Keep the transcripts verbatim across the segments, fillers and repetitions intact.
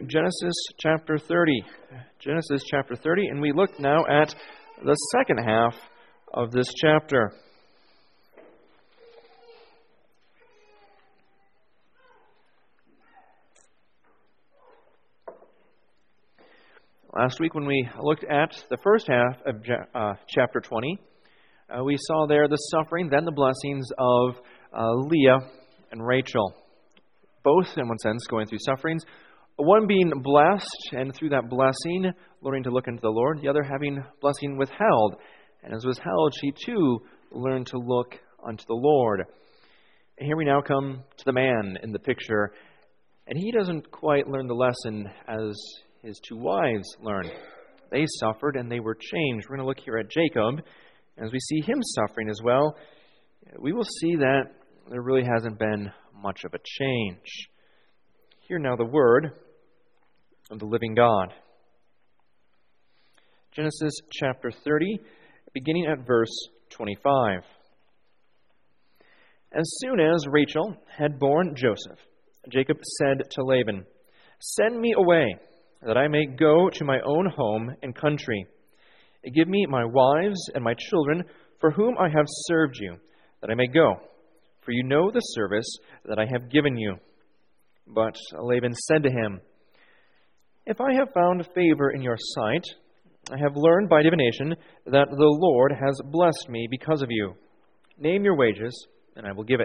Genesis chapter thirty. Genesis chapter thirty, and we look now at the second half of this chapter. Last week when we looked at the first half of uh, chapter twenty, uh, we saw there the suffering, then the blessings of uh, Leah and Rachel. Both, in one sense, going through sufferings. One being blessed, and through that blessing, learning to look into the Lord. The other having blessing withheld. And as withheld, she too learned to look unto the Lord. And here we now come to the man in the picture. And he doesn't quite learn the lesson as his two wives learned. They suffered and they were changed. We're going to look here at Jacob. As we see him suffering as well, we will see that there really hasn't been much of a change. Hear now the word of the living God. Genesis chapter thirty, beginning at verse twenty-five. As soon as Rachel had borne Joseph, Jacob said to Laban, "Send me away, that I may go to my own home and country. Give me my wives and my children, for whom I have served you, that I may go. For you know the service that I have given you." But Laban said to him, "If I have found favor in your sight, I have learned by divination that the Lord has blessed me because of you. Name your wages, and I will give it."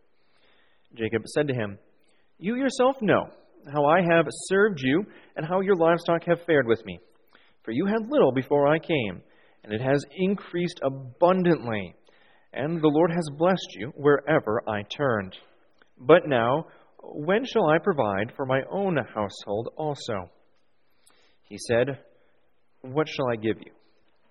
Jacob said to him, "You yourself know how I have served you and how your livestock have fared with me. For you had little before I came, and it has increased abundantly. And the Lord has blessed you wherever I turned. But now, when shall I provide for my own household also?" He said, "What shall I give you?"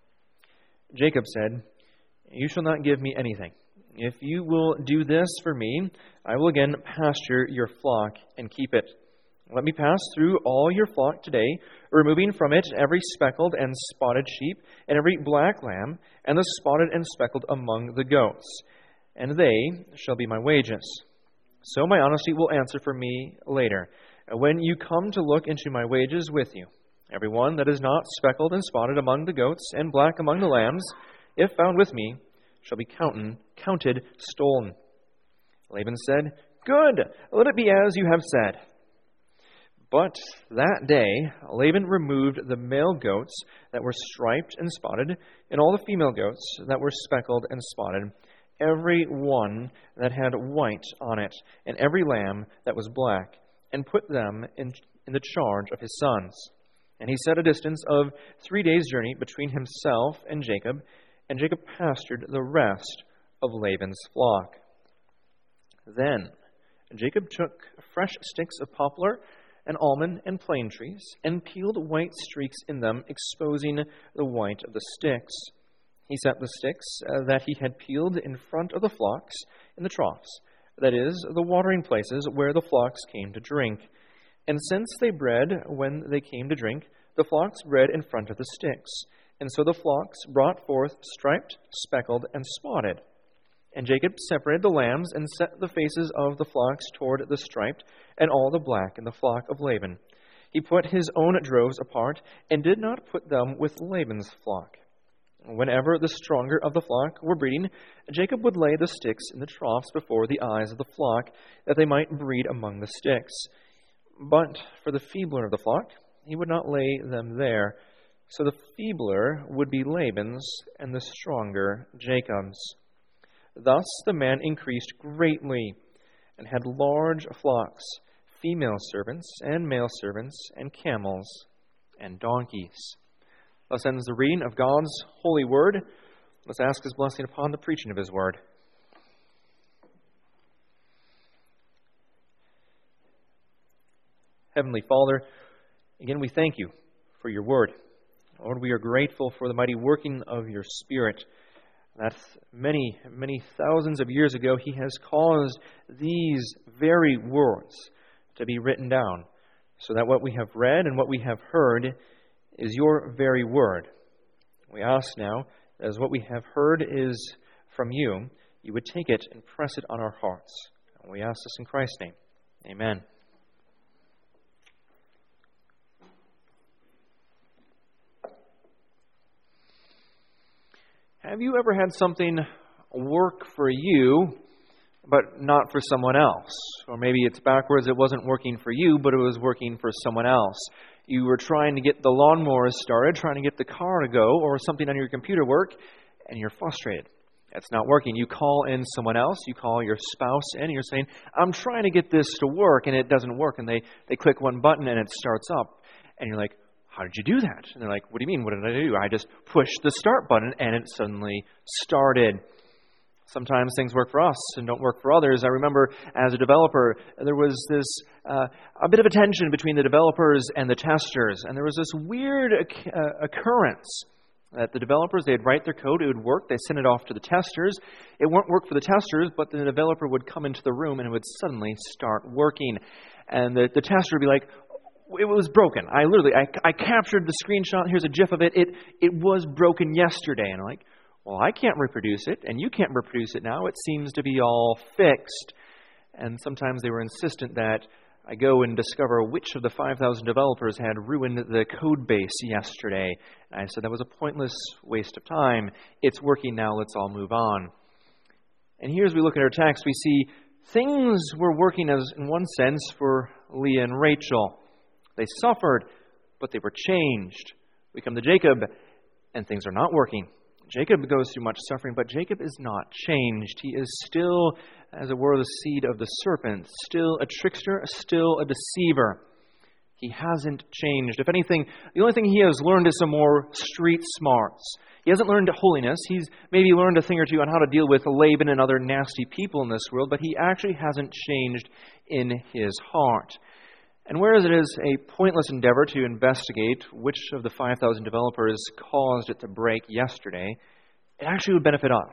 Jacob said, "You shall not give me anything. If you will do this for me, I will again pasture your flock and keep it. Let me pass through all your flock today, removing from it every speckled and spotted sheep, and every black lamb, and the spotted and speckled among the goats, and they shall be my wages. So my honesty will answer for me later, when you come to look into my wages with you. Every one that is not speckled and spotted among the goats, and black among the lambs, if found with me, shall be counted, counted stolen." Laban said, "Good, let it be as you have said." But that day Laban removed the male goats that were striped and spotted, and all the female goats that were speckled and spotted, every one that had white on it, and every lamb that was black, and put them in, in the charge of his sons. And he set a distance of three days' journey between himself and Jacob, and Jacob pastured the rest of Laban's flock. Then Jacob took fresh sticks of poplar and almond and plane trees, and peeled white streaks in them, exposing the white of the sticks. He set the sticks uh, that he had peeled in front of the flocks in the troughs, that is, the watering places where the flocks came to drink. And since they bred when they came to drink, the flocks bred in front of the sticks. And so the flocks brought forth striped, speckled, and spotted. And Jacob separated the lambs and set the faces of the flocks toward the striped, and all the black in the flock of Laban. He put his own droves apart, and did not put them with Laban's flock. Whenever the stronger of the flock were breeding, Jacob would lay the sticks in the troughs before the eyes of the flock, that they might breed among the sticks. But for the feebler of the flock, he would not lay them there. So the feebler would be Laban's, and the stronger Jacob's. Thus the man increased greatly, and had large flocks, female servants and male servants, and camels and donkeys. Thus ends the reading of God's holy word. Let's ask his blessing upon the preaching of his word. Heavenly Father, again we thank you for your word. Lord, we are grateful for the mighty working of your Spirit, that many, many thousands of years ago he has caused these very words to be written down, so that what we have read and what we have heard is your very word. We ask now, as what we have heard is from you, you would take it and press it on our hearts. And we ask this in Christ's name. Amen. have you ever had something work for you, but not for someone else? Or maybe it's backwards, it wasn't working for you, but it was working for someone else. You were trying to get the lawnmower started, trying to get the car to go, or something on your computer work, and you're frustrated. It's not working. You call in someone else, you call your spouse in, and you're saying, I'm trying to get this to work, and it doesn't work. And they, they click one button, and it starts up. And you're like, how did you do that? And they're like, what do you mean, what did I do? I just pushed the start button, and it suddenly started. Sometimes things work for us and don't work for others. I remember as a developer, there was this uh, a bit of a tension between the developers and the testers. And there was this weird uh, occurrence that the developers, they'd write their code, it would work, they send it off to the testers. It wouldn't work for the testers, but the developer would come into the room and it would suddenly start working. And the, the tester would be like, it was broken. I literally, I, I captured the screenshot, here's a GIF of it. It, it was broken yesterday. And I'm like, well, I can't reproduce it, and you can't reproduce it now. It seems to be all fixed. And sometimes they were insistent that I go and discover which of the five thousand developers had ruined the code base yesterday. And I said that was a pointless waste of time. It's working now. Let's all move on. And here as we look at our text, we see things were working as, in one sense, for Leah and Rachel. They suffered, but they were changed. We come to Jacob, and things are not working. Jacob goes through much suffering, but Jacob is not changed. He is still, as it were, the seed of the serpent, still a trickster, still a deceiver. He hasn't changed. If anything, the only thing he has learned is some more street smarts. He hasn't learned holiness. He's maybe learned a thing or two on how to deal with Laban and other nasty people in this world, but he actually hasn't changed in his heart. And whereas it is a pointless endeavor to investigate which of the five thousand developers caused it to break yesterday, it actually would benefit us.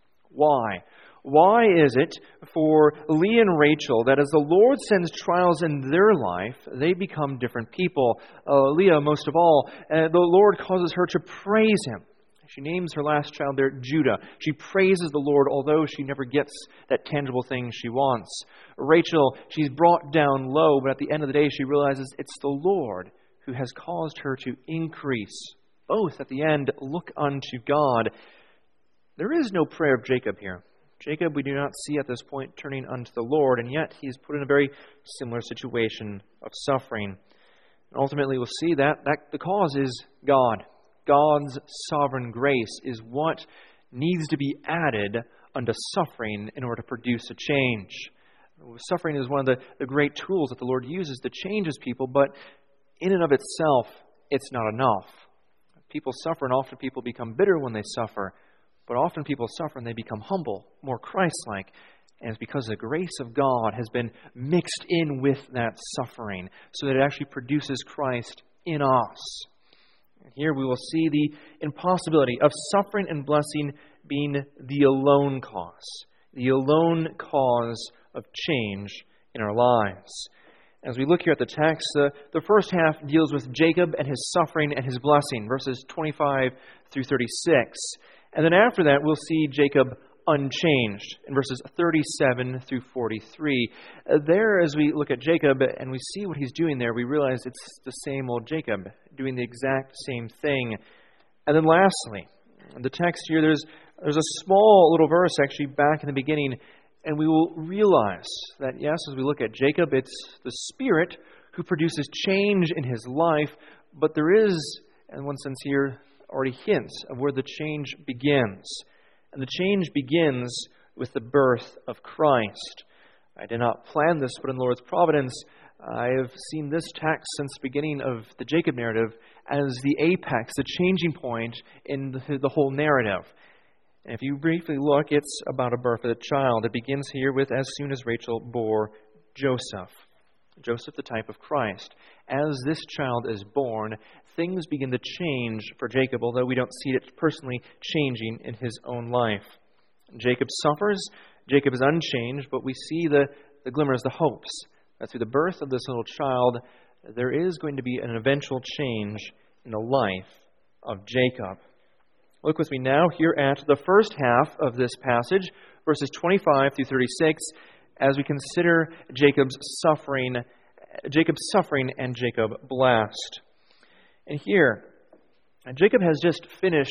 Why? Why is it for Leah and Rachel that as the Lord sends trials in their life, they become different people? Uh, Leah, most of all, uh, the Lord causes her to praise Him. She names her last child there Judah. She praises the Lord, although she never gets that tangible thing she wants. Rachel, she's brought down low, but at the end of the day, she realizes it's the Lord who has caused her to increase. Both, at the end, look unto God. There is no prayer of Jacob here. Jacob, we do not see at this point turning unto the Lord, and yet he is put in a very similar situation of suffering. And ultimately, we'll see that, that the cause is God. God's sovereign grace is what needs to be added unto suffering in order to produce a change. Suffering is one of the, the great tools that the Lord uses to change His people, but in and of itself, it's not enough. People suffer, and often people become bitter when they suffer, but often people suffer and they become humble, more Christ-like, and it's because the grace of God has been mixed in with that suffering so that it actually produces Christ in us. Here we will see the impossibility of suffering and blessing being the alone cause, the alone cause of change in our lives. As we look here at the text, the, the first half deals with Jacob and his suffering and his blessing, verses twenty-five through thirty-six. And then after that, we'll see Jacob unchanged in verses thirty-seven through forty-three. Uh, there, as we look at Jacob and we see what he's doing there, we realize it's the same old Jacob doing the exact same thing. And then lastly, in the text here, there's there's a small little verse actually back in the beginning, and we will realize that, yes, as we look at Jacob, it's the Spirit who produces change in his life, but there is, in one sense here, already hints of where the change begins. And the change begins with the birth of Christ. I did not plan this, but in the Lord's providence, I have seen this text since the beginning of the Jacob narrative as the apex, the changing point in the, the whole narrative. And if you briefly look, it's about a birth of a child. It begins here with as soon as Rachel bore Joseph. Joseph, the type of Christ. As this child is born, things begin to change for Jacob, although we don't see it personally changing in his own life. Jacob suffers. Jacob is unchanged, but we see the, the glimmers, the hopes, that through the birth of this little child, there is going to be an eventual change in the life of Jacob. Look with me now here at the first half of this passage, verses twenty-five through thirty-six, as we consider Jacob's suffering, Jacob's suffering and Jacob blessed. And here, Jacob has just finished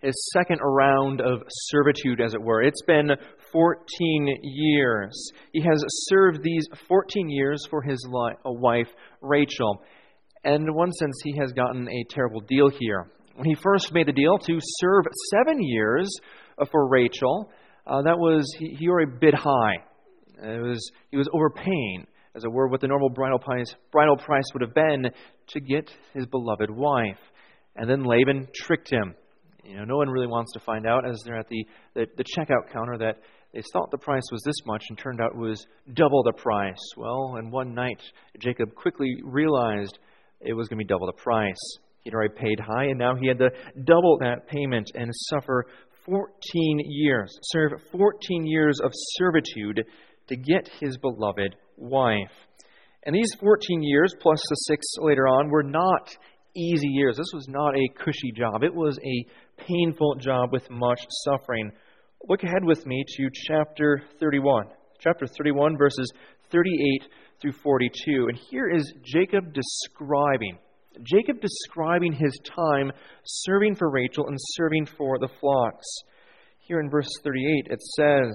his second round of servitude, as it were. It's been fourteen years. He has served these fourteen years for his li- wife, Rachel. And in one sense, he has gotten a terrible deal here. When he first made the deal to serve seven years for Rachel, uh, that was, he, he were a bit high. It was, he was overpaying, as it were, what the normal bridal price, bridal price would have been to get his beloved wife. And then Laban tricked him. You know, no one really wants to find out, as they're at the, the, the checkout counter, that they thought the price was this much and turned out it was double the price. Well, in one night, Jacob quickly realized it was going to be double the price. He'd already paid high, and now he had to double that payment and suffer fourteen years, serve fourteen years of servitude to get his beloved wife. And these fourteen years, plus the six later on, were not easy years. This was not a cushy job. It was a painful job with much suffering. Look ahead with me to chapter thirty-one. Chapter thirty-one, verses thirty-eight through forty-two. And here is Jacob describing, Jacob describing his time serving for Rachel and serving for the flocks. Here in verse thirty-eight it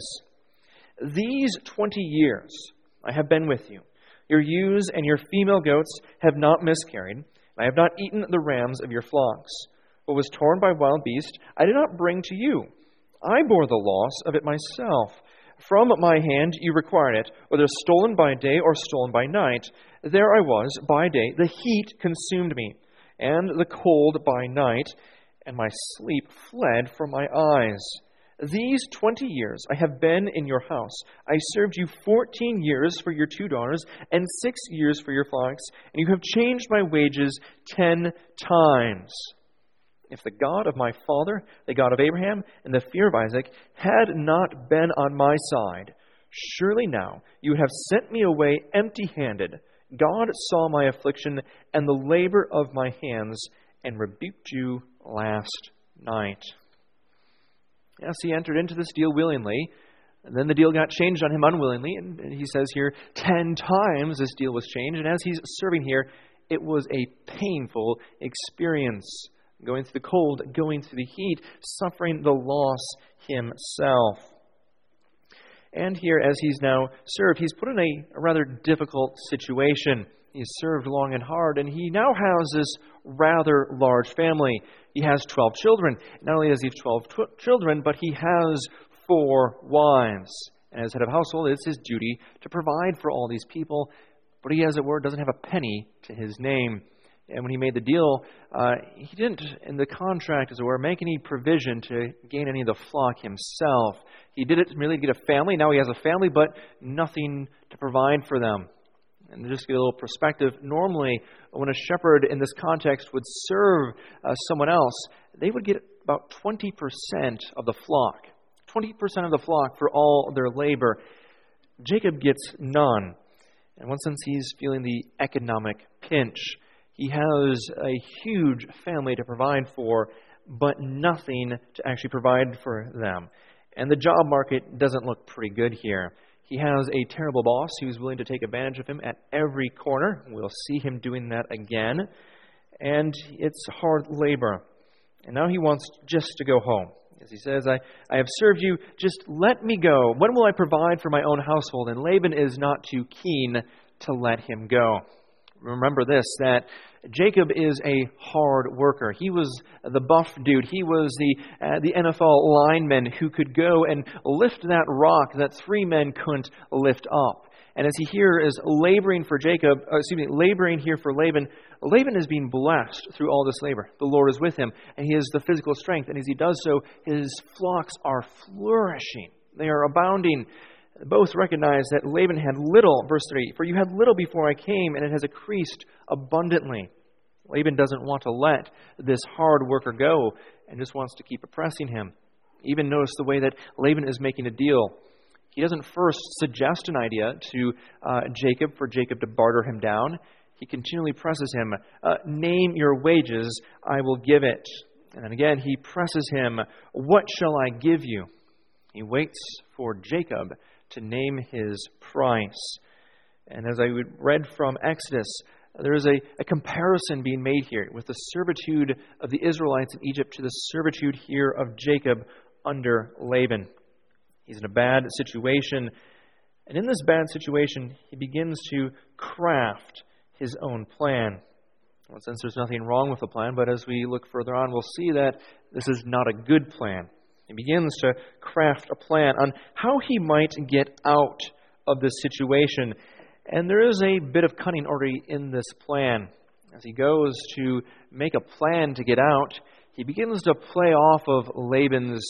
says, "These twenty years I have been with you. Your ewes and your female goats have not miscarried. I have not eaten the rams of your flocks. What was torn by wild beasts I did not bring to you. I bore the loss of it myself. From my hand you required it, whether stolen by day or stolen by night. There I was by day. The heat consumed me, and the cold by night, and my sleep fled from my eyes. These twenty years I have been in your house. I served you fourteen years for your two daughters, and six years for your flocks, and you have changed my wages ten times. If the God of my father, the God of Abraham, and the fear of Isaac had not been on my side, surely now you have sent me away empty-handed. God saw my affliction and the labor of my hands, and rebuked you last night." Yes, he entered into this deal willingly, and then the deal got changed on him unwillingly, and he says here, ten times this deal was changed, and as he's serving here, it was a painful experience. Going through the cold, going through the heat, suffering the loss himself. And here, as he's now served, he's put in a rather difficult situation. He's served long and hard, and he now has this rather large family. He has twelve children. Not only does he have twelve tw- children, but he has four wives. And as head of household, it's his duty to provide for all these people, but he, as it were, doesn't have a penny to his name. And when he made the deal, uh, he didn't, in the contract, as it were, make any provision to gain any of the flock himself. He did it merely to get a family. Now he has a family, but nothing to provide for them. And just to get a little perspective, normally when a shepherd in this context would serve uh, someone else, they would get about twenty percent of the flock. twenty percent of the flock for all their labor. Jacob gets none. In one sense, he's feeling the economic pinch. He has a huge family to provide for, but nothing to actually provide for them. And the job market doesn't look pretty good here. He has a terrible boss who's willing to take advantage of him at every corner. We'll see him doing that again. And it's hard labor. And now he wants just to go home. As he says, I, I have served you, just let me go. When will I provide for my own household? And Laban is not too keen to let him go. Remember this, that Jacob is a hard worker. He was the buff dude. He was the uh, the N F L lineman who could go and lift that rock that three men couldn't lift up. And as he here is laboring for Jacob, uh, excuse me, laboring here for Laban, Laban is being blessed through all this labor. The Lord is with him, and he has the physical strength. And as he does so, his flocks are flourishing. They are abounding. Both recognize that Laban had little, verse three, for you had little before I came, and it has increased abundantly. Laban doesn't want to let this hard worker go and just wants to keep oppressing him. Even notice the way that Laban is making a deal. He doesn't first suggest an idea to uh, Jacob for Jacob to barter him down. He continually presses him, uh, name your wages, I will give it. And then again, he presses him, what shall I give you? He waits for Jacob to name his price. And as I read from Exodus, There is a, a comparison being made here with the servitude of the Israelites in Egypt to the servitude here of Jacob under Laban. He's in a bad situation, and in this bad situation, he begins to craft his own plan. In one sense, there's nothing wrong with the plan, but as we look further on, we'll see that this is not a good plan. He begins to craft a plan on how he might get out of this situation. And there is a bit of cunning already in this plan. As he goes to make a plan to get out, he begins to play off of Laban's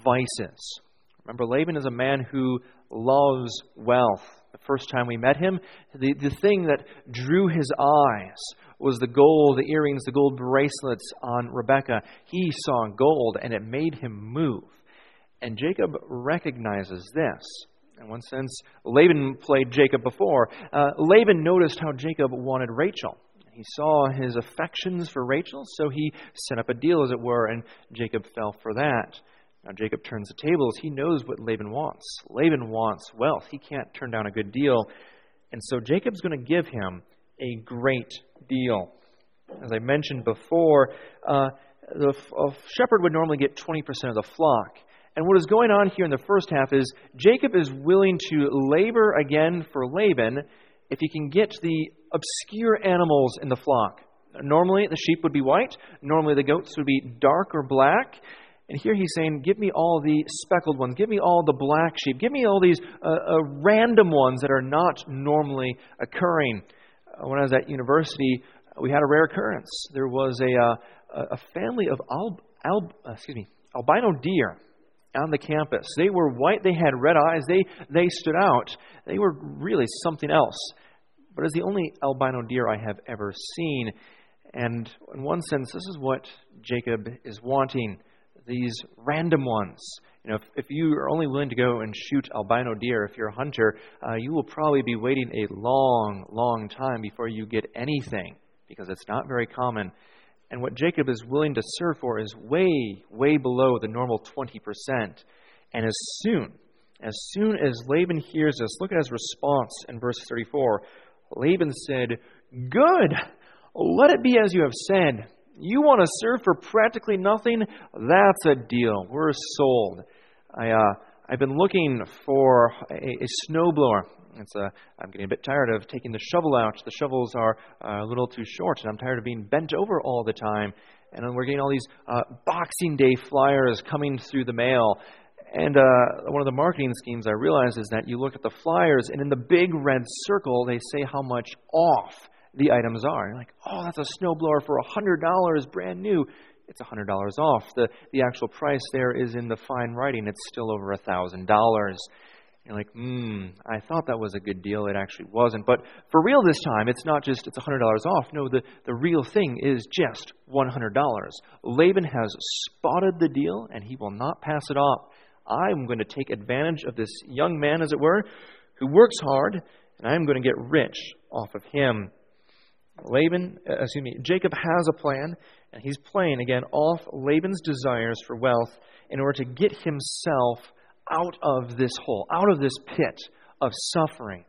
vices. Remember, Laban is a man who loves wealth. The first time we met him, the, the thing that drew his eyes was the gold, the earrings, the gold bracelets on Rebekah. He saw gold, and it made him move. And Jacob recognizes this. In one sense, Laban played Jacob before. Uh, Laban noticed how Jacob wanted Rachel. He saw his affections for Rachel, so he set up a deal, as it were, and Jacob fell for that. Now Jacob turns the tables. He knows what Laban wants. Laban wants wealth. He can't turn down a good deal. And so Jacob's going to give him a great deal. As I mentioned before, uh, the a shepherd would normally get twenty percent of the flock. And what is going on here in the first half is Jacob is willing to labor again for Laban if he can get the obscure animals in the flock. Normally the sheep would be white. Normally the goats would be dark or black. And here he's saying, give me all the speckled ones. Give me all the black sheep. Give me all these uh, uh, random ones that are not normally occurring. Uh, when I was at university, we had a rare occurrence. There was a uh, a family of al, al, uh, excuse me albino deer on the campus. They were white. They had red eyes. They they stood out. They were really something else. But it's the only albino deer I have ever seen. And in one sense, this is what Jacob is wanting. These random ones. You know, if, if you are only willing to go and shoot albino deer, if you're a hunter, uh, you will probably be waiting a long, long time before you get anything, because it's not very common. And what Jacob is willing to serve for is way, way below the normal twenty percent. And as soon, as soon as Laban hears this, look at his response in verse thirty-four. Laban said, "Good, let it be as you have said. You want to serve for practically nothing? That's a deal. We're sold. I, uh, I've been looking for a, a snowblower. It's a, I'm getting a bit tired of taking the shovel out. The shovels are uh, a little too short, and I'm tired of being bent over all the time. And then we're getting all these uh, Boxing Day flyers coming through the mail. And uh, one of the marketing schemes I realized is that you look at the flyers, and in the big red circle, they say how much off the items are. You're like, oh, that's a snowblower for one hundred dollars, brand new. It's one hundred dollars off. The the actual price there is in the fine writing. It's still over one thousand dollars. You're like, hmm, I thought that was a good deal. It actually wasn't. But for real this time, it's not just it's one hundred dollars off. No, the, the real thing is just one hundred dollars. Laban has spotted the deal, and he will not pass it off. I'm going to take advantage of this young man, as it were, who works hard, and I'm going to get rich off of him. Laban, uh, excuse me, Jacob has a plan, and he's playing, again, off Laban's desires for wealth in order to get himself out of this hole, out of this pit of suffering.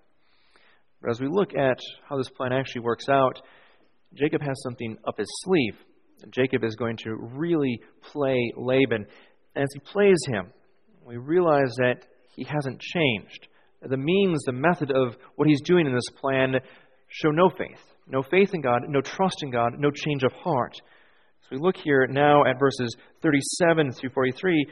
But as we look at how this plan actually works out, Jacob has something up his sleeve. Jacob is going to really play Laban. And as he plays him, we realize that he hasn't changed. The means, the method of what he's doing in this plan show no faith. No faith in God, no trust in God, no change of heart. So we look here now at verses thirty-seven through forty-three.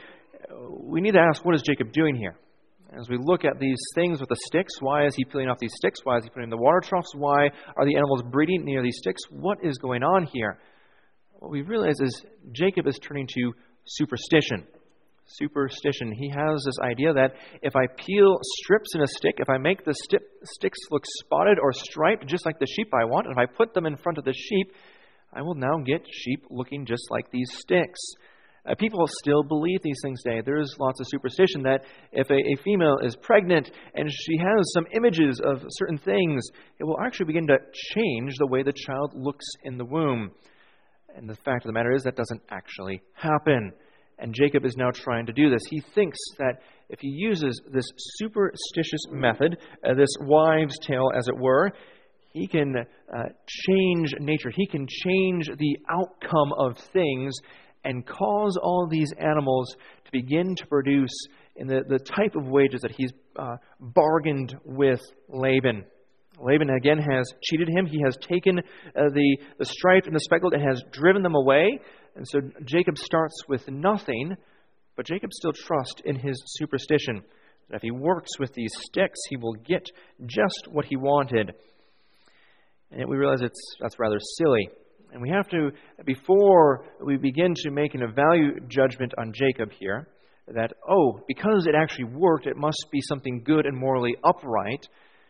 We need to ask, what is Jacob doing here? As we look at these things with the sticks, why is he peeling off these sticks? Why is he putting in the water troughs? Why are the animals breeding near these sticks? What is going on here? What we realize is Jacob is turning to superstition. Superstition. He has this idea that if I peel strips in a stick, if I make the sti- sticks look spotted or striped just like the sheep I want, and if I put them in front of the sheep, I will now get sheep looking just like these sticks. Uh, people still believe these things today. There is lots of superstition that if a, a female is pregnant and she has some images of certain things, it will actually begin to change the way the child looks in the womb. And the fact of the matter is that doesn't actually happen. And Jacob is now trying to do this. He thinks that if he uses this superstitious method, uh, this wives' tale, as it were, He can uh, change nature. He can change the outcome of things and cause all these animals to begin to produce in the, the type of wages that he's uh, bargained with Laban. Laban, again, has cheated him. He has taken uh, the, the striped and the speckled and has driven them away. And so Jacob starts with nothing, but Jacob still trusts in his superstition that if he works with these sticks, he will get just what he wanted. And yet we realize it's that's rather silly. And we have to, before we begin to make an value judgment on Jacob here, that, oh, because it actually worked, it must be something good and morally upright,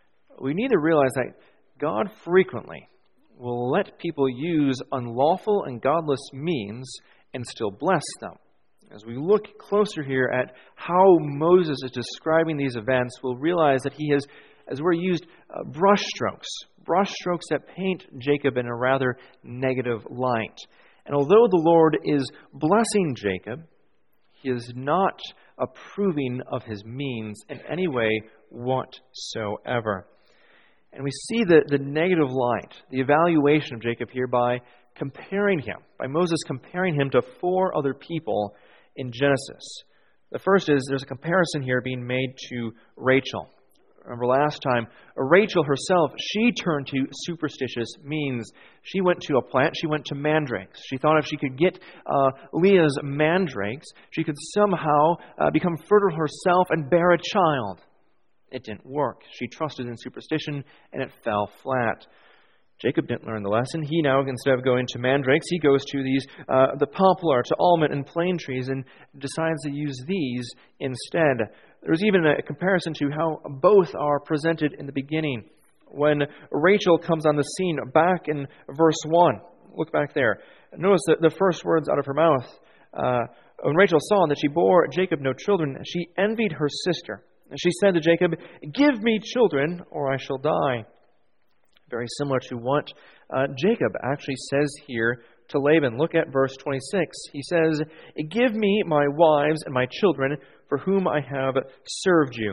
we need to realize that God frequently will let people use unlawful and godless means and still bless them. As we look closer here at how Moses is describing these events, we'll realize that he has, as we're used, uh, brush strokes, brush strokes that paint Jacob in a rather negative light. And although the Lord is blessing Jacob, he is not approving of his means in any way whatsoever. And we see the, the negative light, the evaluation of Jacob here by comparing him, by Moses comparing him to four other people in Genesis. The first is there's a comparison here being made to Rachel. Remember last time, Rachel herself, she turned to superstitious means. She went to a plant, she went to mandrakes. She thought if she could get uh, Leah's mandrakes, she could somehow uh, become fertile herself and bear a child. It didn't work. She trusted in superstition, and it fell flat. Jacob didn't learn the lesson. He now, instead of going to mandrakes, he goes to these, uh, the poplar, to almond and plane trees, and decides to use these instead. There's even a comparison to how both are presented in the beginning. When Rachel comes on the scene, back in verse one, look back there. Notice the, the first words out of her mouth. Uh, when Rachel saw that she bore Jacob no children, she envied her sister. And she said to Jacob, "Give me children, or I shall die." Very similar to what uh, Jacob actually says here to Laban. Look at verse twenty-six. He says, "Give me my wives and my children, for whom I have served you."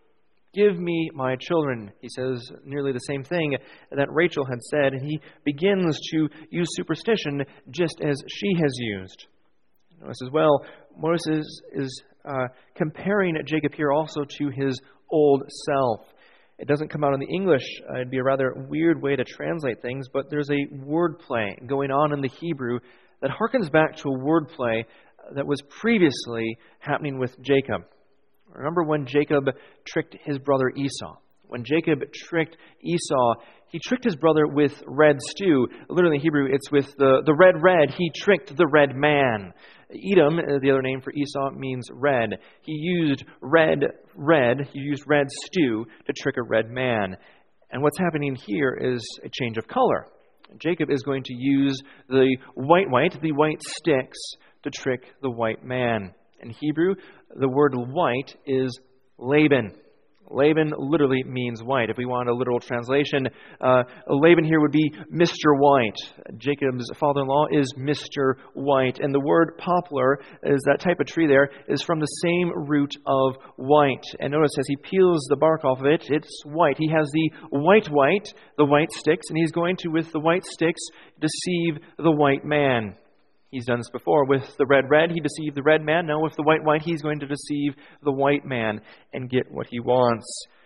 Give me my children. He says nearly the same thing that Rachel had said, and he begins to use superstition just as she has used. Notice as well, Moses is uh, comparing Jacob here also to his old self. It doesn't come out in the English. Uh, it'd be a rather weird way to translate things, but there's a word play going on in the Hebrew that harkens back to a word play that was previously happening with Jacob. Remember when Jacob tricked his brother Esau? When Jacob tricked Esau, he tricked his brother with red stew. Literally in Hebrew, it's with the, the red red. He tricked the red man. Edom, the other name for Esau, means red. He used red, red, he used red stew to trick a red man. And what's happening here is a change of color. Jacob is going to use the white white, the white sticks, to trick the white man. In Hebrew, the word white is Laban. Laban literally means white. If we want a literal translation, uh, Laban here would be Mister White. Jacob's father-in-law is Mister White. And the word poplar, is that type of tree there, is from the same root of white. And notice as he peels the bark off of it, it's white. He has the white white, the white sticks, and he's going to, with the white sticks, deceive the white man. He's done this before. With the red red, he deceived the red man. Now with the white white, he's going to deceive the white man and get what he wants.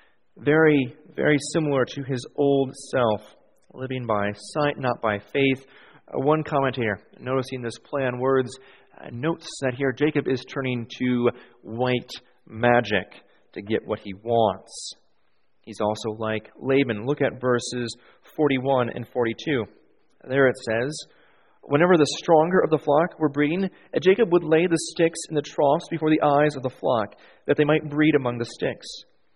Very, very similar to his old self, living by sight, not by faith. Uh, one commentator, noticing this play on words, uh, notes that here Jacob is turning to white magic to get what he wants. He's also like Laban. Look at verses forty-one and forty-two. There it says, "Whenever the stronger of the flock were breeding, Jacob would lay the sticks in the troughs before the eyes of the flock, that they might breed among the sticks.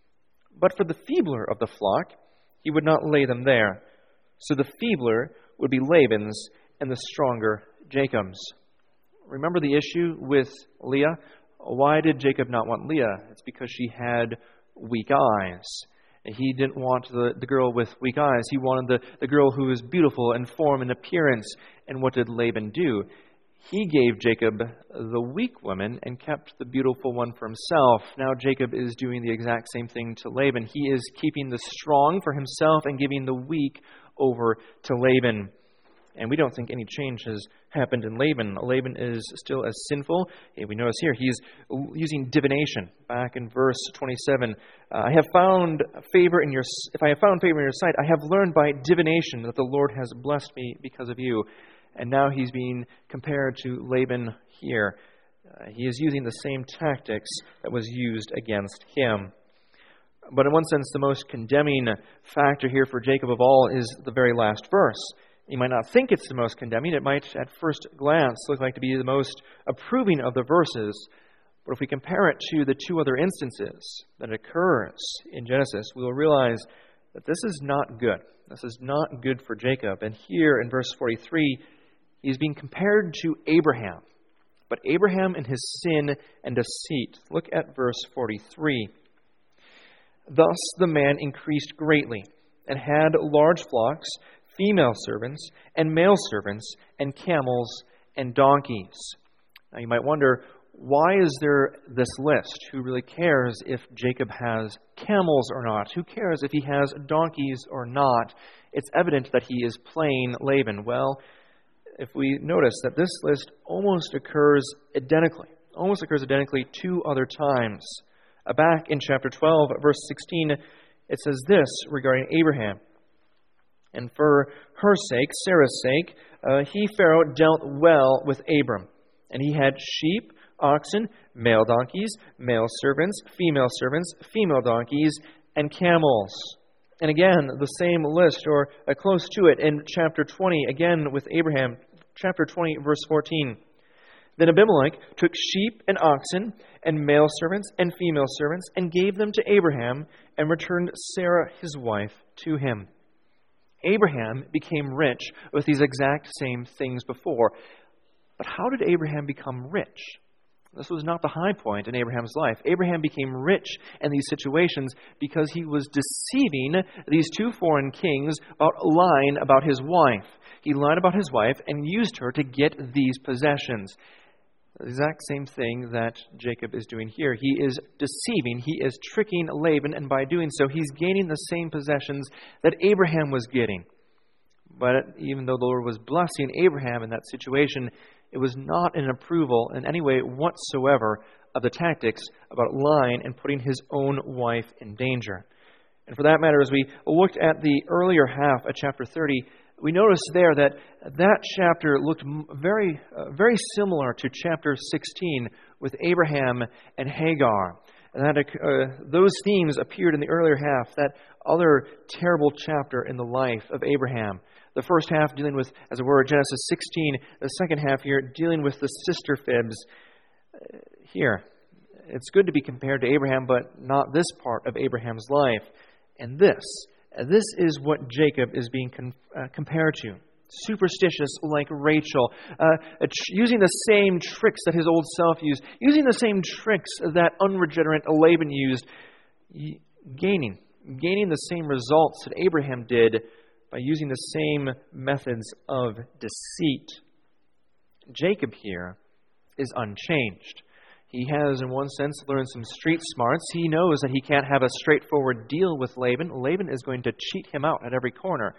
But for the feebler of the flock, he would not lay them there. So the feebler would be Laban's, and the stronger Jacob's." Remember the issue with Leah? Why did Jacob not want Leah? It's because she had weak eyes. He didn't want the, the girl with weak eyes. He wanted the, the girl who was beautiful in form and appearance. And what did Laban do? He gave Jacob the weak woman and kept the beautiful one for himself. Now Jacob is doing the exact same thing to Laban. He is keeping the strong for himself and giving the weak over to Laban. And we don't think any change has happened in Laban. Laban is still as sinful. We notice here he's using divination. Back in verse twenty-seven, uh, I have found favor in your. If I have found favor in your sight, I have learned by divination that the Lord has blessed me because of you. And now he's being compared to Laban here. Uh, he is using the same tactics that was used against him. But in one sense, the most condemning factor here for Jacob of all is the very last verse. You might not think it's the most condemning. It might, at first glance, look like to be the most approving of the verses. But if we compare it to the two other instances that occurs in Genesis, we will realize that this is not good. This is not good for Jacob. And here in verse forty-three, he's being compared to Abraham. But Abraham in his sin and deceit. Look at verse forty-three. Thus the man increased greatly and had large flocks, female servants, and male servants, and camels and donkeys. Now you might wonder, why is there this list? Who really cares if Jacob has camels or not? Who cares if he has donkeys or not? It's evident that he is playing Laban. Well, if we notice that this list almost occurs identically, almost occurs identically two other times. Uh, back in chapter twelve, verse sixteen, it says this regarding Abraham. And for her sake, Sarah's sake, uh, he, Pharaoh, dealt well with Abram. And he had sheep, oxen, male donkeys, male servants, female servants, female donkeys, and camels. And again, the same list, or uh, close to it, in chapter twenty, again with Abraham, chapter twenty, verse fourteen. Then Abimelech took sheep and oxen and male servants and female servants and gave them to Abraham and returned Sarah, his wife, to him. Abraham became rich with these exact same things before. But how did Abraham become rich? This was not the high point in Abraham's life. Abraham became rich in these situations because he was deceiving these two foreign kings about lying about his wife. He lied about his wife and used her to get these possessions. The exact same thing that Jacob is doing here. He is deceiving, he is tricking Laban, and by doing so, he's gaining the same possessions that Abraham was getting. But even though the Lord was blessing Abraham in that situation, it was not an approval in any way whatsoever of the tactics about lying and putting his own wife in danger. And for that matter, as we looked at the earlier half of chapter thirty, we noticed there that that chapter looked very, uh, very similar to chapter sixteen with Abraham and Hagar. And that uh, those themes appeared in the earlier half, that other terrible chapter in the life of Abraham. The first half dealing with, as it were, Genesis sixteen. The second half here dealing with the sister fibs. Uh, here, it's good to be compared to Abraham, but not this part of Abraham's life. And this, this is what Jacob is being com- uh, compared to. Superstitious like Rachel, uh, tr- using the same tricks that his old self used, using the same tricks that unregenerate Laban used, y- gaining, gaining the same results that Abraham did by using the same methods of deceit. Jacob here is unchanged. He has, in one sense, learned some street smarts. He knows that he can't have a straightforward deal with Laban. Laban is going to cheat him out at every corner.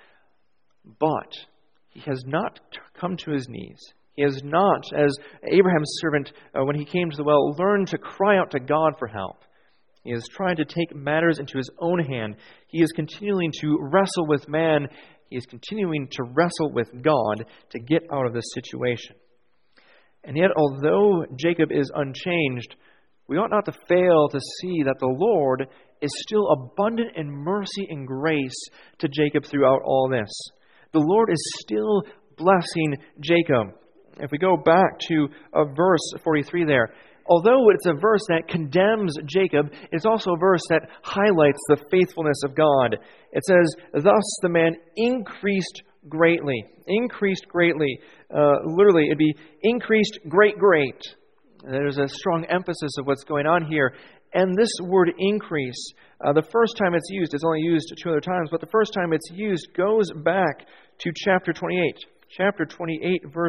But he has not come to his knees. He has not, as Abraham's servant, uh, when he came to the well, learned to cry out to God for help. He is trying to take matters into his own hand. He is continuing to wrestle with man. He is continuing to wrestle with God to get out of this situation. And yet, although Jacob is unchanged, we ought not to fail to see that the Lord is still abundant in mercy and grace to Jacob throughout all this. The Lord is still blessing Jacob. If we go back to uh, verse forty-three there, although it's a verse that condemns Jacob, it's also a verse that highlights the faithfulness of God. It says, thus the man increased greatly. Increased greatly. Uh, literally, it'd be increased great, great. There's a strong emphasis of what's going on here. And this word increase, uh, the first time it's used, it's only used two other times, but the first time it's used goes back to chapter twenty-eight. Chapter twenty-eight, verse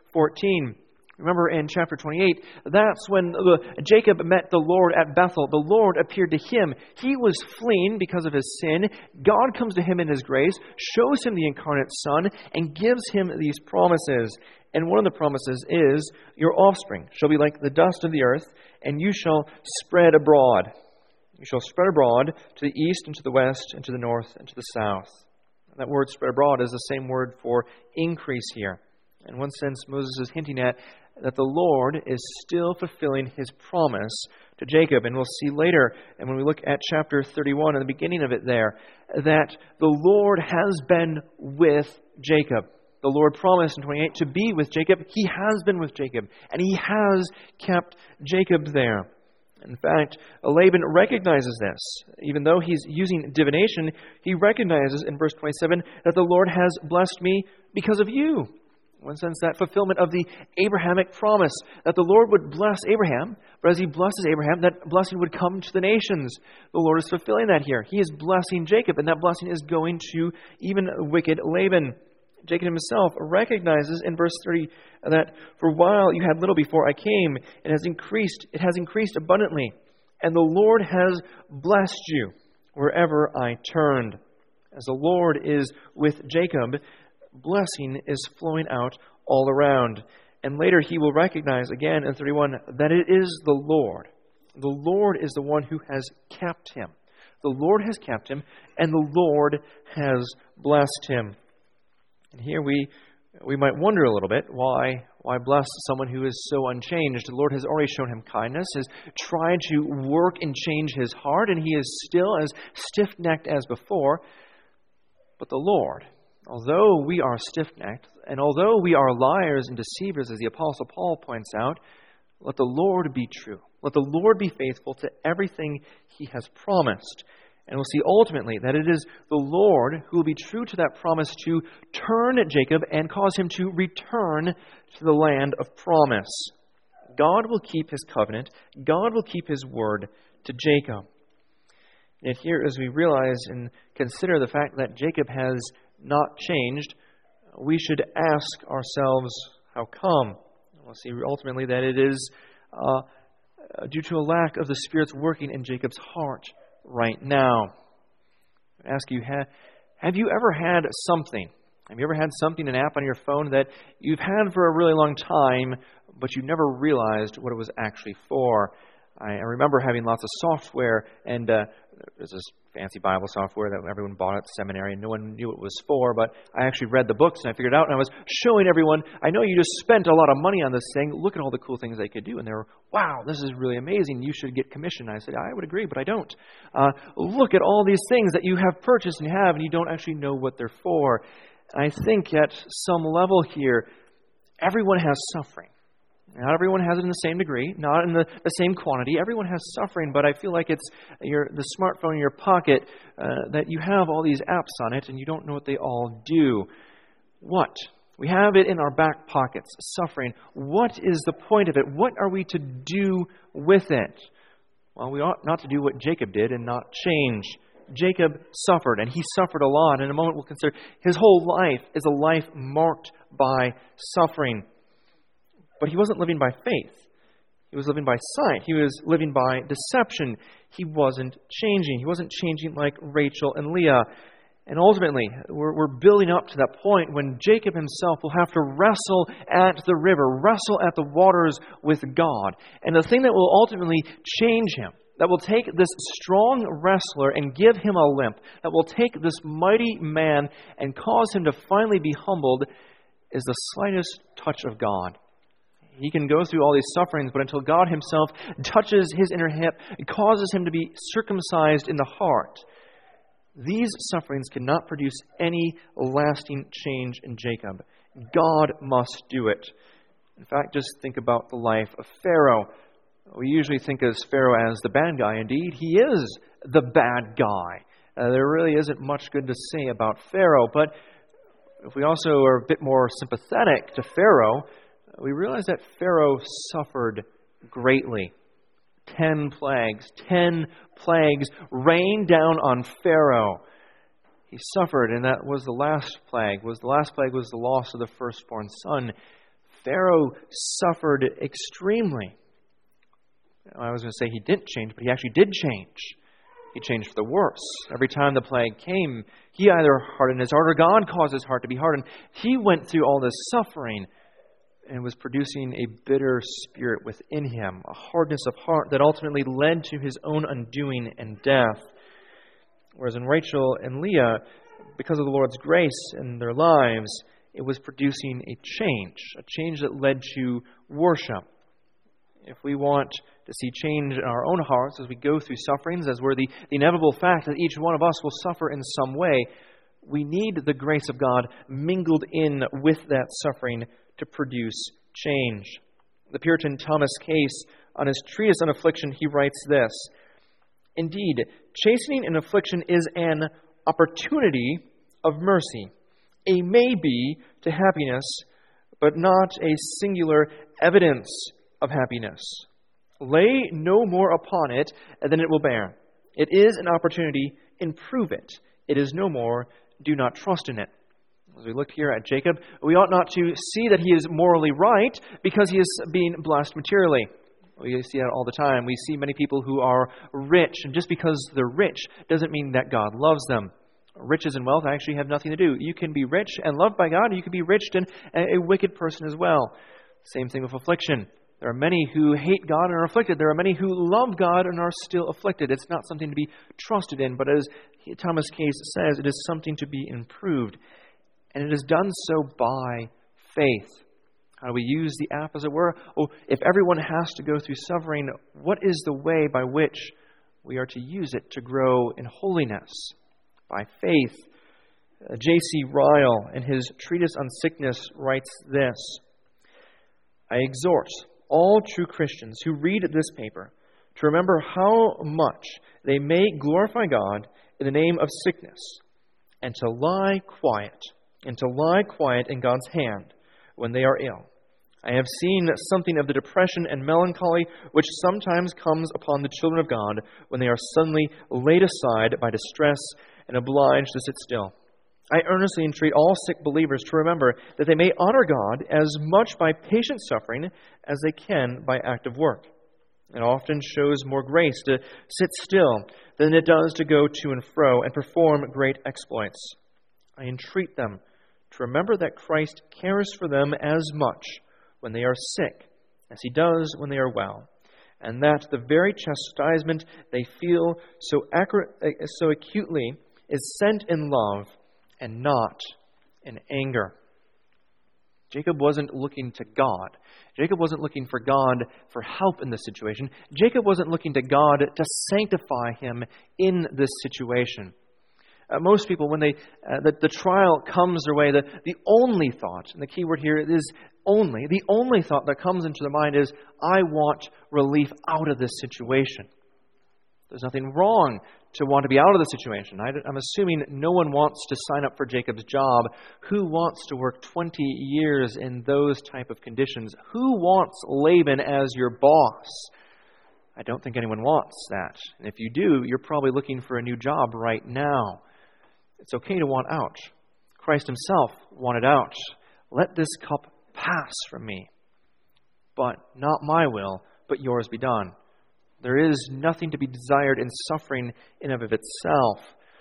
fourteen. Remember in chapter twenty-eight, that's when the, Jacob met the Lord at Bethel. The Lord appeared to him. He was fleeing because of his sin. God comes to him in his grace, shows him the incarnate Son, and gives him these promises. And one of the promises is, your offspring shall be like the dust of the earth, and you shall spread abroad. You shall spread abroad to the east and to the west and to the north and to the south. That word spread abroad is the same word for increase here. In one sense, Moses is hinting at that the Lord is still fulfilling his promise to Jacob. And we'll see later, and when we look at chapter thirty-one, at the beginning of it there, that the Lord has been with Jacob. The Lord promised in twenty-eight to be with Jacob. He has been with Jacob, and he has kept Jacob there. In fact, Laban recognizes this. Even though he's using divination, he recognizes in verse twenty-seven that the Lord has blessed me because of you. In one sense, that fulfillment of the Abrahamic promise that the Lord would bless Abraham, but as he blesses Abraham, that blessing would come to the nations. The Lord is fulfilling that here. He is blessing Jacob, and that blessing is going to even wicked Laban. Jacob himself recognizes in verse thirty that for a while you had little before I came, it has increased, it has increased abundantly, and the Lord has blessed you wherever I turned. As the Lord is with Jacob, blessing is flowing out all around. And later he will recognize again in thirty-one that it is the Lord. The Lord is the one who has kept him. The Lord has kept him, and the Lord has blessed him. And here we we might wonder a little bit, why why bless someone who is so unchanged? The Lord has already shown him kindness, has tried to work and change his heart, and he is still as stiff-necked as before. But the Lord, although we are stiff-necked, and although we are liars and deceivers, as the Apostle Paul points out, let the Lord be true. Let the Lord be faithful to everything he has promised. And we'll see ultimately that it is the Lord who will be true to that promise to turn Jacob and cause him to return to the land of promise. God will keep his covenant. God will keep his word to Jacob. And here, as we realize and consider the fact that Jacob has not changed, we should ask ourselves, how come? We'll see ultimately that it is uh, due to a lack of the Spirit's working in Jacob's heart right now. I ask you, have, have you ever had something? Have you ever had something, an app on your phone that you've had for a really long time, but you never realized what it was actually for? I, I remember having lots of software, and uh, there's this fancy Bible software that everyone bought at the seminary, and no one knew what it was for, but I actually read the books, and I figured it out, and I was showing everyone, I know you just spent a lot of money on this thing, look at all the cool things they could do, and they were, wow, this is really amazing, you should get commissioned. I said, I would agree, but I don't. Uh, look at all these things that you have purchased and you have, and you don't actually know what they're for. And I think at some level here, everyone has suffering. Not everyone has it in the same degree, not in the, the same quantity. Everyone has suffering, but I feel like it's your the smartphone in your pocket uh, that you have all these apps on it and you don't know what they all do. What? We have it in our back pockets, suffering. What is the point of it? What are we to do with it? Well, we ought not to do what Jacob did and not change. Jacob suffered, and he suffered a lot. In a moment we'll consider his whole life is a life marked by suffering. But he wasn't living by faith. He was living by sight. He was living by deception. He wasn't changing. He wasn't changing like Rachel and Leah. And ultimately, we're, we're building up to that point when Jacob himself will have to wrestle at the river, wrestle at the waters with God. And the thing that will ultimately change him, that will take this strong wrestler and give him a limp, that will take this mighty man and cause him to finally be humbled, is the slightest touch of God. He can go through all these sufferings, but until God himself touches his inner hip and causes him to be circumcised in the heart, these sufferings cannot produce any lasting change in Jacob. God must do it. In fact, just think about the life of Pharaoh. We usually think of Pharaoh as the bad guy. Indeed, he is the bad guy. Uh, there really isn't much good to say about Pharaoh, but if we also are a bit more sympathetic to Pharaoh, we realize that Pharaoh suffered greatly. Ten plagues, ten plagues rained down on Pharaoh. He suffered, and that was the last plague. Was the last plague was the loss of the firstborn son. Pharaoh suffered extremely. I was going to say he didn't change, but he actually did change. He changed for the worse. Every time the plague came, he either hardened his heart or God caused his heart to be hardened. He went through all this suffering and was producing a bitter spirit within him, a hardness of heart that ultimately led to his own undoing and death. Whereas in Rachel and Leah, because of the Lord's grace in their lives, it was producing a change, a change that led to worship. If we want to see change in our own hearts as we go through sufferings, as we're the, the inevitable fact that each one of us will suffer in some way, we need the grace of God mingled in with that suffering to produce change. The Puritan Thomas Case, on his treatise on affliction, he writes this: "Indeed, chastening in affliction is an opportunity of mercy, a maybe to happiness, but not a singular evidence of happiness. Lay no more upon it than it will bear. It is an opportunity, improve it. It is no more, do not trust in it." As we look here at Jacob, we ought not to see that he is morally right because he is being blessed materially. We see that all the time. We see many people who are rich, and just because they're rich doesn't mean that God loves them. Riches and wealth actually have nothing to do. You can be rich and loved by God, and you can be rich and a wicked person as well. Same thing with affliction. There are many who hate God and are afflicted. There are many who love God and are still afflicted. It's not something to be trusted in, but as Thomas Case says, it is something to be improved. And it is done so by faith. How do we use the app, as it were? Oh, if everyone has to go through suffering, what is the way by which we are to use it to grow in holiness? By faith. Uh, J C Ryle, in his treatise on sickness, writes this: "I exhort all true Christians who read this paper to remember how much they may glorify God in the name of sickness, and to lie quiet, and to lie quiet in God's hand when they are ill. I have seen something of the depression and melancholy which sometimes comes upon the children of God when they are suddenly laid aside by distress and obliged to sit still. I earnestly entreat all sick believers to remember that they may honor God as much by patient suffering as they can by active work. It often shows more grace to sit still than it does to go to and fro and perform great exploits. I entreat them to remember that Christ cares for them as much when they are sick as he does when they are well, and that the very chastisement they feel so, accurate, so acutely is sent in love and not in anger." Jacob wasn't looking to God. Jacob wasn't looking for God for help in this situation. Jacob wasn't looking to God to sanctify him in this situation. Uh, most people, when they uh, the, the trial comes their way, the, the only thought, and the key word here is only, the only thought that comes into their mind is, I want relief out of this situation. There's nothing wrong to want to be out of the situation. I, I'm assuming no one wants to sign up for Jacob's job. Who wants to work twenty years in those type of conditions? Who wants Laban as your boss? I don't think anyone wants that. And if you do, you're probably looking for a new job right now. It's okay to want out. Christ himself wanted out. Let this cup pass from me. But not my will, but yours be done. There is nothing to be desired in suffering in and of itself.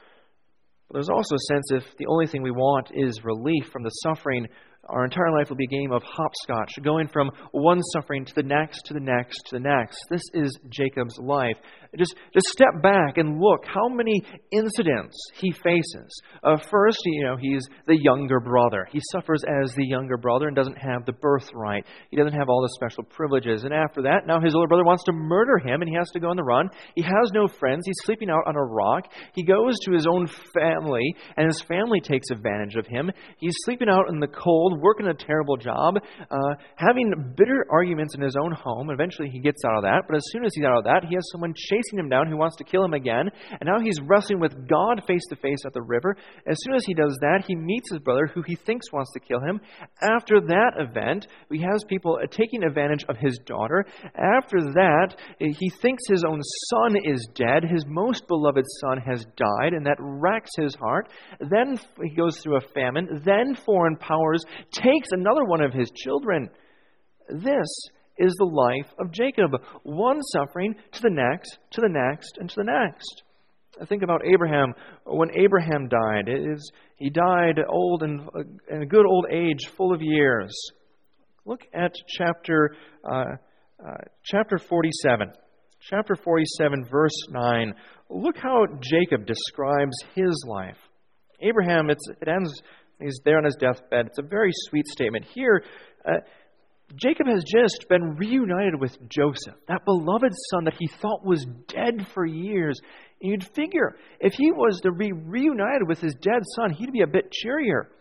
But there's also a sense if the only thing we want is relief from the suffering, our entire life will be a game of hopscotch, going from one suffering to the next, to the next, to the next. This is Jacob's life. Just, just step back and look how many incidents he faces. Uh, first, you know, he's the younger brother. He suffers as the younger brother and doesn't have the birthright. He doesn't have all the special privileges. And after that, now his older brother wants to murder him and he has to go on the run. He has no friends. He's sleeping out on a rock. He goes to his own family and his family takes advantage of him. He's sleeping out in the cold, working a terrible job, uh, having bitter arguments in his own home. Eventually he gets out of that, but as soon as he's out of that, he has someone chasing him down who wants to kill him again, and now he's wrestling with God face to face at the river. As soon as he does that, he meets his brother who he thinks wants to kill him. After that event, he has people taking advantage of his daughter. After that, he thinks his own son is dead. His most beloved son has died, and that wrecks his heart. Then he goes through a famine. Then foreign powers takes another one of his children. This is the life of Jacob. One suffering to the next, to the next, and to the next. Think about Abraham. When Abraham died, it is, he died old and in a good old age, full of years. Look at chapter uh, uh, chapter forty-seven. Chapter forty-seven, verse nine. Look how Jacob describes his life. Abraham, it's, it ends, he's there on his deathbed. It's a very sweet statement. Here, uh, Jacob has just been reunited with Joseph, that beloved son that he thought was dead for years. And you'd figure, if he was to be reunited with his dead son, he'd be a bit cheerier.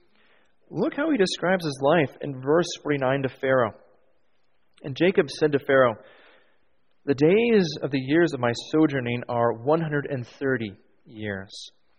Look how he describes his life in verse forty-nine to Pharaoh. And Jacob said to Pharaoh, "The days of the years of my sojourning are one hundred thirty years.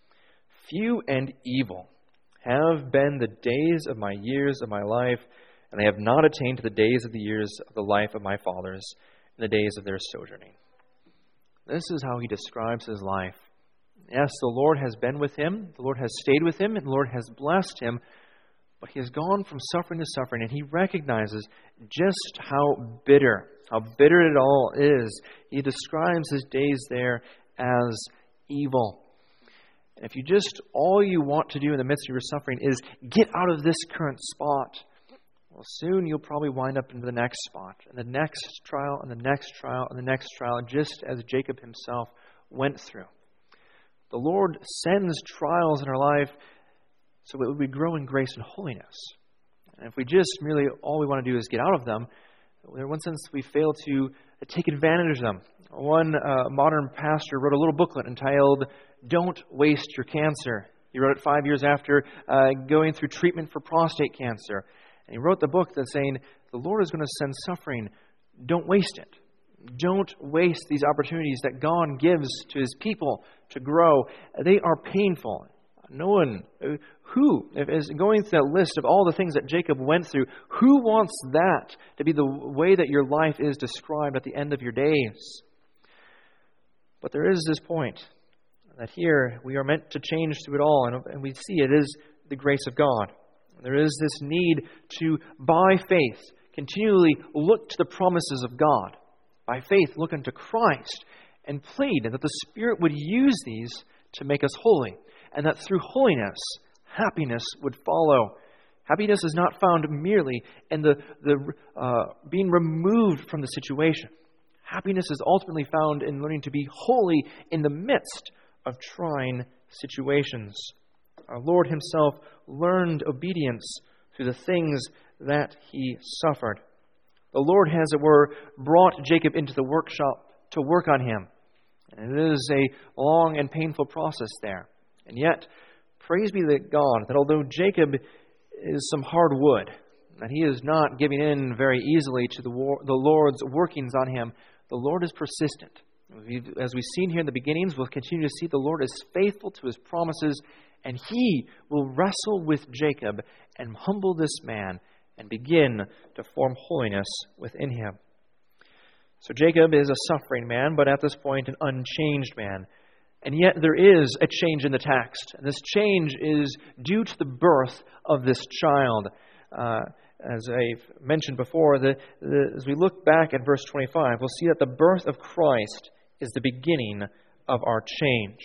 Few and evil have been the days of my years of my life, and they have not attained to the days of the years of the life of my fathers in the days of their sojourning." This is how he describes his life. Yes, the Lord has been with him, the Lord has stayed with him, and the Lord has blessed him, but he has gone from suffering to suffering, and he recognizes just how bitter, how bitter it all is. He describes his days there as evil. And if you just, all you want to do in the midst of your suffering is get out of this current spot, well, soon you'll probably wind up in the next spot, and the next trial, and the next trial, and the next trial, just as Jacob himself went through. The Lord sends trials in our life so that we grow in grace and holiness. And if we just merely, all we want to do is get out of them, in one sense we fail to take advantage of them. One uh, modern pastor wrote a little booklet entitled, "Don't Waste Your Cancer." He wrote it five years after uh, going through treatment for prostate cancer. And he wrote the book that's saying, the Lord is going to send suffering. Don't waste it. Don't waste these opportunities that God gives to His people to grow. They are painful. No one, who, is going through that list of all the things that Jacob went through, who wants that to be the way that your life is described at the end of your days? But there is this point that here we are meant to change through it all, and, and we see it is the grace of God. There is this need to, by faith, continually look to the promises of God. By faith, look unto Christ and plead that the Spirit would use these to make us holy, and that through holiness, happiness would follow. Happiness is not found merely in the, the uh, being removed from the situation. Happiness is ultimately found in learning to be holy in the midst of trying situations. Our Lord Himself learned obedience through the things that He suffered. The Lord, as it were, brought Jacob into the workshop to work on him. And it is a long and painful process there. And yet, praise be to God that although Jacob is some hard wood, that he is not giving in very easily to the, war, the Lord's workings on him, the Lord is persistent. As we've seen here in the beginnings, we'll continue to see the Lord is faithful to His promises, and He will wrestle with Jacob and humble this man and begin to form holiness within him. So Jacob is a suffering man, but at this point an unchanged man. And yet there is a change in the text. And this change is due to the birth of this child. Uh, as I've mentioned before, the, the, as we look back at verse twenty-five, we'll see that the birth of Christ is the beginning of our change.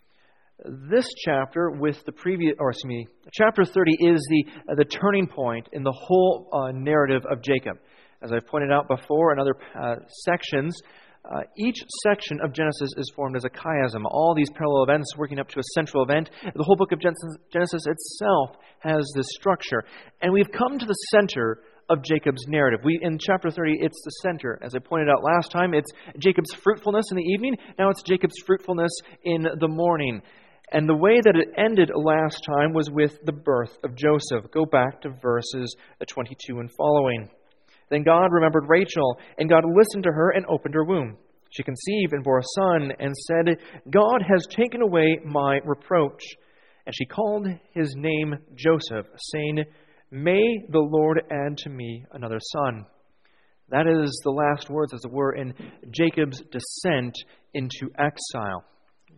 This chapter with the previous, or excuse me, chapter thirty is the uh, the turning point in the whole uh, narrative of Jacob. As I've pointed out before in other uh, sections, uh, each section of Genesis is formed as a chiasm. All these parallel events working up to a central event. The whole book of Genesis, Genesis itself has this structure. And we've come to the center of Jacob's narrative. We in chapter thirty, it's the center. As I pointed out last time, it's Jacob's fruitfulness in the evening. Now it's Jacob's fruitfulness in the morning. And the way that it ended last time was with the birth of Joseph. Go back to verses twenty-two and following. Then God remembered Rachel, and God listened to her and opened her womb. She conceived and bore a son, and said, God has taken away my reproach. And she called his name Joseph, saying, May the Lord add to me another son. That is the last words, as it were, in Jacob's descent into exile.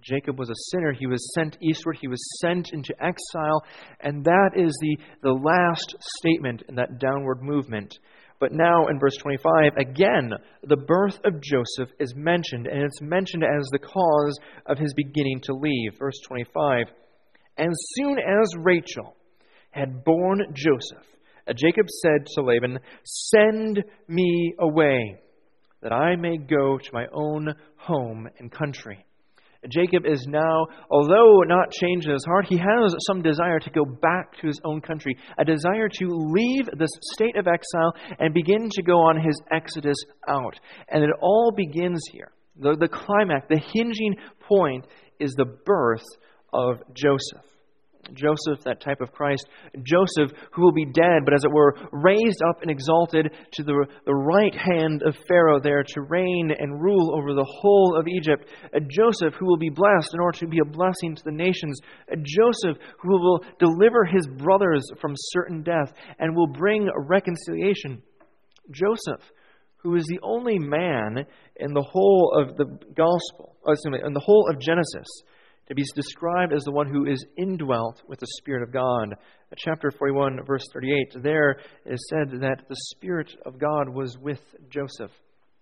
Jacob was a sinner. He was sent eastward. He was sent into exile. And that is the, the last statement in that downward movement. But now in verse twenty-five, again, the birth of Joseph is mentioned, and it's mentioned as the cause of his beginning to leave. Verse twenty-five, and soon as Rachel had borne Joseph, Jacob said to Laban, "Send me away, that I may go to my own home and country." Jacob is now, although not changed in his heart, he has some desire to go back to his own country, a desire to leave this state of exile and begin to go on his exodus out. And it all begins here. The, the climax, the hinging point is the birth of Joseph. Joseph, that type of Christ, Joseph who will be dead, but as it were, raised up and exalted to the, the right hand of Pharaoh there to reign and rule over the whole of Egypt. A Joseph who will be blessed in order to be a blessing to the nations. A Joseph who will deliver his brothers from certain death and will bring reconciliation. Joseph, who is the only man in the whole of the gospel, oh, excuse me, in the whole of Genesis, to be described as the one who is indwelt with the Spirit of God. Chapter forty-one, verse thirty-eight, there is said that the Spirit of God was with Joseph.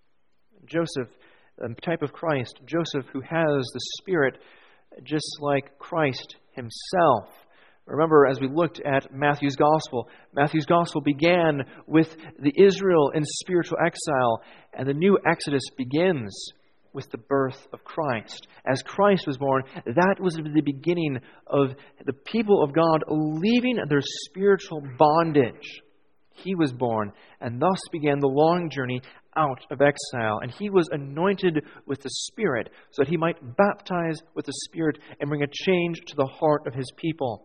Joseph, a type of Christ, Joseph who has the Spirit just like Christ himself. Remember, as we looked at Matthew's Gospel, Matthew's Gospel began with the Israel in spiritual exile, and the new Exodus begins with the birth of Christ. As Christ was born, that was the beginning of the people of God leaving their spiritual bondage. He was born, and thus began the long journey out of exile. And he was anointed with the Spirit so that he might baptize with the Spirit and bring a change to the heart of his people.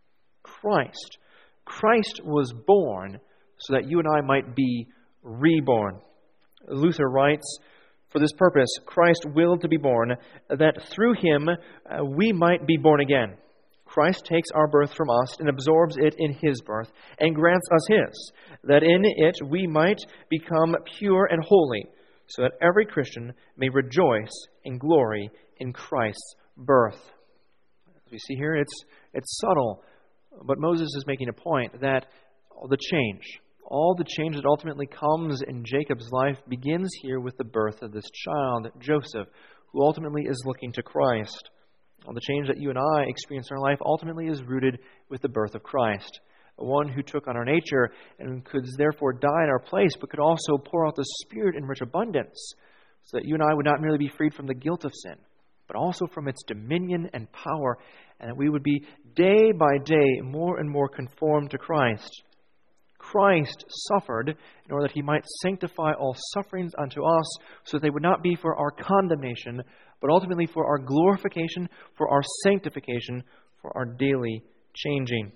Christ. Christ was born so that you and I might be reborn. Luther writes, "For this purpose, Christ willed to be born, that through him uh, we might be born again. Christ takes our birth from us and absorbs it in his birth, and grants us his, that in it we might become pure and holy, so that every Christian may rejoice and glory in Christ's birth." As we see here, it's, it's subtle, but Moses is making a point that the change, all the change that ultimately comes in Jacob's life begins here with the birth of this child, Joseph, who ultimately is looking to Christ. All the change that you and I experience in our life ultimately is rooted with the birth of Christ, one who took on our nature and could therefore die in our place, but could also pour out the Spirit in rich abundance, so that you and I would not merely be freed from the guilt of sin, but also from its dominion and power, and that we would be day by day more and more conformed to Christ. Christ suffered in order that he might sanctify all sufferings unto us, so that they would not be for our condemnation, but ultimately for our glorification, for our sanctification, for our daily changing.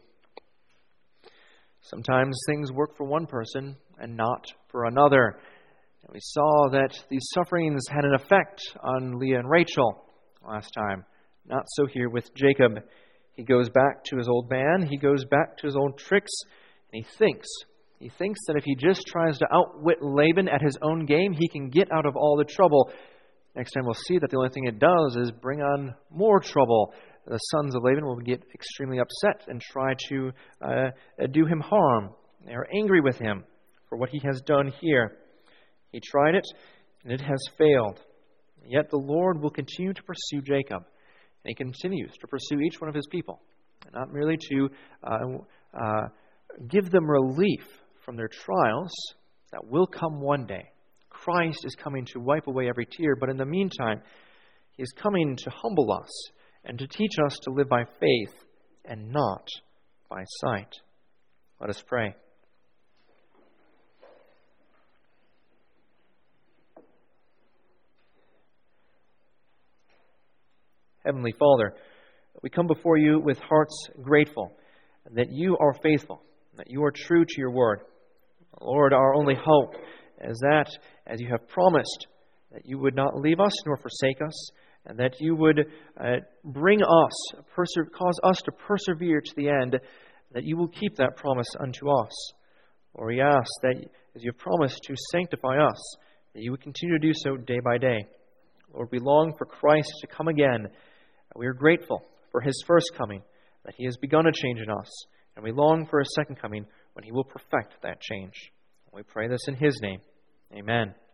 Sometimes things work for one person and not for another. And we saw that these sufferings had an effect on Leah and Rachel last time. Not so here with Jacob. He goes back to his old man. He goes back to his old tricks. And he thinks, he thinks that if he just tries to outwit Laban at his own game, he can get out of all the trouble. Next time we'll see that the only thing it does is bring on more trouble. The sons of Laban will get extremely upset and try to uh, do him harm. They are angry with him for what he has done here. He tried it, and it has failed. Yet the Lord will continue to pursue Jacob, and he continues to pursue each one of his people, not merely to uh, uh, give them relief from their trials that will come one day. Christ is coming to wipe away every tear, but in the meantime, he is coming to humble us and to teach us to live by faith and not by sight. Let us pray. Heavenly Father, we come before you with hearts grateful that you are faithful, that you are true to your word. Lord, our only hope is that, as you have promised, that you would not leave us nor forsake us, and that you would uh, bring us, perse- cause us to persevere to the end, that you will keep that promise unto us. Lord, we ask that, as you have promised to sanctify us, that you would continue to do so day by day. Lord, we long for Christ to come again, We are grateful for his first coming, that he has begun a change in us, and we long for his second coming when he will perfect that change. We pray this in his name. Amen.